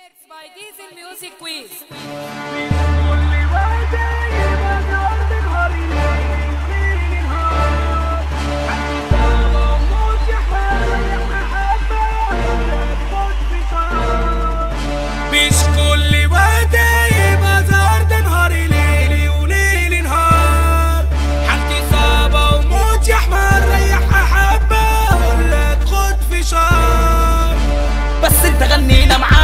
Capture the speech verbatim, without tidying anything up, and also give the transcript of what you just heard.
Mixed by Diesel Music Quiz. مش كل وقت يبقى زهر ده نهاري ليلي وليلي نهار. حالتي صعبة وموت يا حمار، ريحها حبة ولا تاخد فشار. بس انت غنينا معاك